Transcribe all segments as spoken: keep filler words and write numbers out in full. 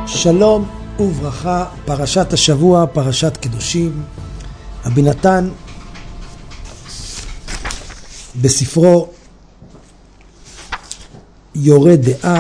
שלום וברכה, פרשת השבוע, פרשת קדושים. רבי נתן בספרו יורה דעה,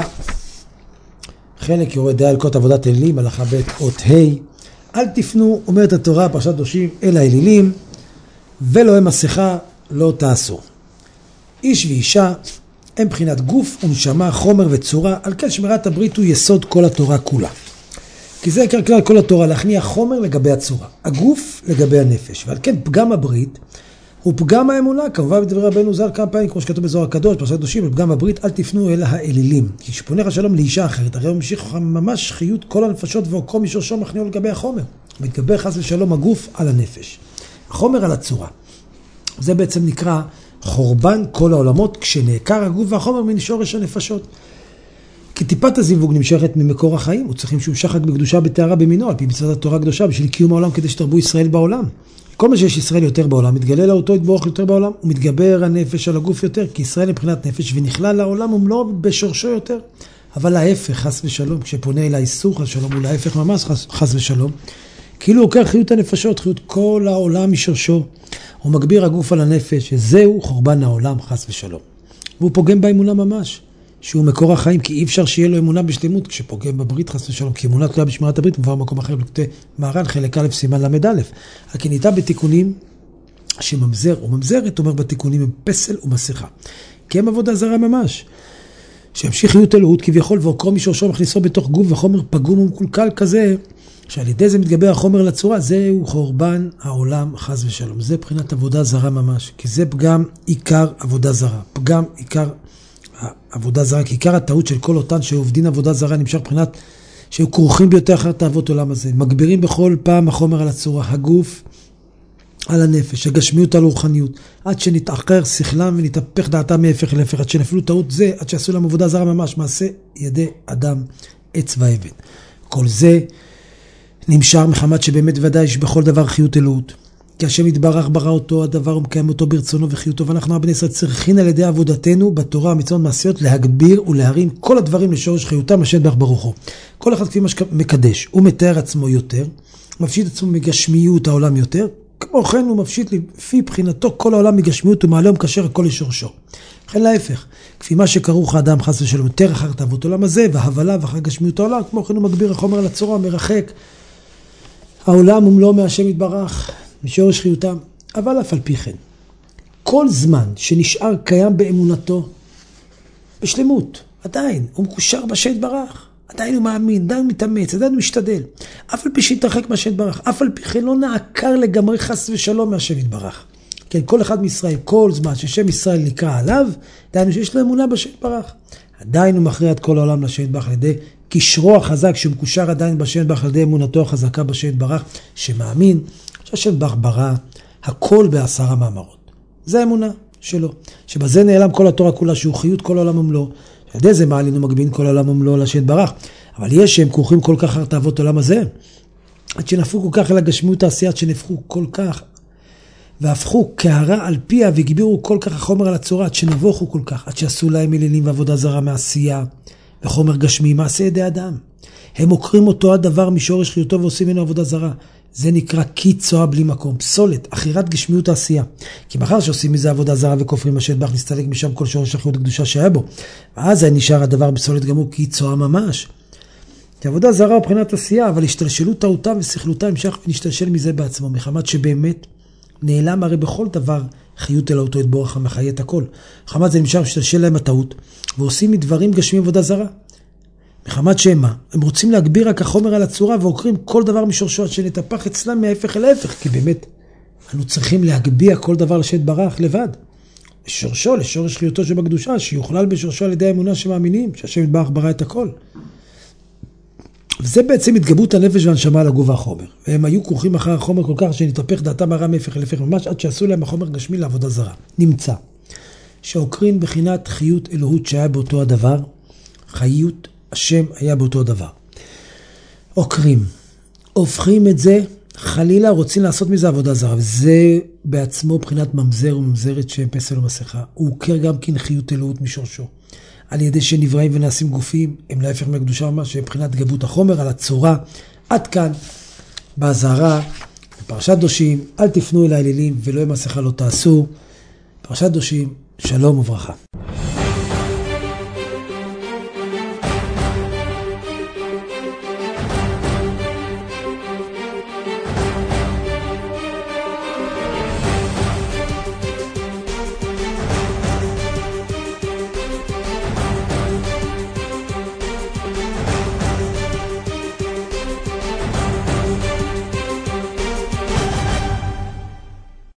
חלק יורה דעה על קות עבודת אלילים, הלכה ב' אות ה', אל תפנו, אומרת התורה, פרשת קדושים, אל האלילים, ולא הם מסכה לא תעשו. איש ואישה הם בחינת גוף ונשמה, חומר וצורה, על כן שמירת הברית הוא יסוד כל התורה כולה. כי זה עיקר כלל כל התורה, להכניע חומר לגבי הצורה, הגוף לגבי הנפש. ועל כן פגם הברית הוא פגם האמונה, כמובן בדברי רבנו ז"ל כמה פעמים, כמו שכתוב בזוהר הקדוש, פרשת קדושים, פגם הברית אל תפנו אל האלילים. כי שפונך שלום לאישה אחרת, הרי הוא ממשיך ממש חיות כל הנפשות ועוקרו משורשו מכניעו לגבי החומר. מתגבר חס ושלום הגוף על הנפש. החומר על הצורה. זה בעצם נקרא חורבן כל העולמות, כשנעקר הגוף והחומר מן שורש הנפשות. כי טיפת הזיווג נמשכת ממקור החיים, הוא צריכים שהוא שחק בקדושה בתארה במינו, על פי מצוות התורה הקדושה, בשביל קיום העולם כדי שתרבו ישראל בעולם. כל מה שיש ישראל יותר בעולם, מתגלה לאותו יתברך יותר בעולם, הוא מתגבר הנפש על הגוף יותר, כי ישראל מבחינת נפש ונכלל לעולם ומלואו בשורשו יותר. אבל ההפך, חס ושלום, כשפונה אל האיסור, חס ושלום, הוא להפך ממש, חס, חס ושלום, כאילו הוא עוקר חיות הנפשות, חיות כל העולם משורשו. הוא מגביר הגוף על הנפש, שזהו חורבן העולם, חס ושלום. והוא פוגם באמונה ממש, שהוא מקור החיים, כי אי אפשר שיהיה לו אמונה בשלמות, כשפוגם בברית, חס ושלום, כי אמונה תלויה בשמירת הברית, מובא במקום אחר, בלקוטי מהר"ן, חלק א' סימן למד א'. כי ניתן בתיקונים שממזר או ממזרת, אומר בתיקונים הם פסל ומסכה. כי הם עבודה זרה ממש. שהמשיך חיות אלוהות כביכול, ועוקרו משורשו מכניסו בתוך גוף וחומר פגום ומקולקל כזה, שעל ידי זה מתגבר החומר לצורה, זהו חורבן העולם, חס ושלום. זה בחינת עבודה זרה ממש, כי זה פגם עיקר עבודה זרה. פגם עיקר עבודה זרה, כי עיקר הטעות של כל אותן שעובדין עבודה זרה נמשך בחינת שהיו כרוכים ביותר אחר תאוות עולם הזה. מגבירים בכל פעם החומר על הצורה, הגוף על הנפש, הגשמיות על הרוחניות, עד שנתאחר שכלם ונתהפך דעתם מהפך להפך, עד שנפלו טעות זה, עד שעשו להם עבודה זרה ממש, מעשה ידי אדם עץ ואבן. כל זה נמשך מחמת שבאמת ודאי יש בכל דבר חיות אלוהות. כי השם יתברך ברא אותו, הדבר הוא מקיים אותו ברצונו וחיותו, ואנחנו הבני ישראל צריכים על ידי עבודתנו בתורה המצוות מעשיות להגביר ולהרים כל הדברים לשורש חיותם, השם יתברך ברוך הוא. כל אחד כפי מה שמקדש, הוא מתאר עצמו יותר, מפשיט עצמו מגשמיות העולם יותר, כמו כן הוא מפשיט לפי בחינתו כל העולם מגשמיות ומעלה ומקשר הכל לשורשו. לכן להפך, כפי מה שקרוך האדם חס ושלום יותר אחר תאוות עולם הזה, וההבלה ואחר גשמיות העולם, כמו כן הוא מגביר החומר לצורה, מרחק העולם ומלוא מהשם יתברך משורש חיותם. אבל אף על פי כן, כל זמן שנשאר קיים באמונתו, בשלמות, עדיין הוא מקושר בשם יתברך, עדיין הוא מאמין, עדיין הוא מתאמץ, עדיין הוא משתדל, אף על פי שהתרחק מהשם יתברך, אף על פי כן לא נעקר לגמרי חס ושלום מהשם יתברך. כן, כל אחד מישראל, כל זמן ששם ישראל נקרא עליו, עדיין שיש לו אמונה בשם יתברך, עדיין הוא מכריע את כל העולם לשם יתברך על ידי קשרו החזק, שהוא מקושר עדיין בשם יתברך על ידי אמונתו החזקה בשם יתברך, שמאמין שהשם יתברך ברא הכל בעשרה מאמרות. זה האמונה שלו, שבזה נעלם כל התורה כולה, שהוא חיות כל העולם ומלואו. על ידי זה מעלינו מגבין כל העולם ומלואו לשם יתברך. אבל יש שהם כרוכים כל כך אחר תאוות עולם הזה, עד שנפחו כל כך אל הגשמיות העשייה, עד שנפחו כל כך והפכו קערה על פיה והגבירו כל כך החומר על הצורה, עד שנבוכו כל כך, עד שעשו להם אלילים ועבודה זרה מעשייה וחומר גשמי, מעשה ידי אדם. הם עוקרים אותו הדבר משורש חיותו ועושים ממנו עבודה זרה. זה נקרא קיצוע בלי מקום, פסולת, אחירת גשמיות העשייה. כי מחר שעושים מזה עבודה זרה וכופרים השם יתברך, נסתלק משם כל שורש החיות הקדושה שהיה בו. ואז נשאר הדבר פסולת גמור, קיצוע ממש. כי עבודה זרה הוא בחינת עשייה, אבל השתלשלות טעותם ושכלותם המשך ונשתלשל מזה בעצמו, מחמת שבאמת נעלם הרי בכל דבר חיות אלא אותו יתברך המחיה את הכל. מחמת זה נמשך ושתלשל להם הטעות, ועושים מדברים גשמי עבודה זרה. מחמת שמה, הם רוצים להגביר רק החומר על הצורה ועוקרים כל דבר משורשו עד שנתהפך אצלם מההפך אל ההפך, כי באמת אנו צריכים להגביה כל דבר לשם יתברך לבד. לשורשו, לשורש חיותו שבקדושה, שיוכלל בשורשו על ידי האמונה שמאמינים שהשם יתברך ברא את הכל. וזה בעצם התגברות הנפש והנשמה על הגוף והחומר. והם היו כרוכים אחר החומר כל כך שנתהפך דעתם הרע מההפך אל ההפך ממש, עד שעשו להם החומר גשמי לעבודה זרה. נמצא שעוקרים בחינת חיות אלוהות שהיה באותו הדבר, חיות השם היה באותו דבר. עוקרים, הופכים את זה, חלילה רוצים לעשות מזה עבודה זרה, וזה בעצמו בחינת ממזר וממזרת שהם פסל ומסכה. הוא עוקר גם כן חיות אלוהות משורשו. על ידי שנבראים ונעשים גופים, הם להפך מהקדושה ממש, מבחינת גבות החומר, על הצורה. עד כאן, בהזהרה, בפרשת קדושים, אל תפנו אל האלילים ולא עם מסכה לא תעשו. פרשת קדושים, שלום וברכה.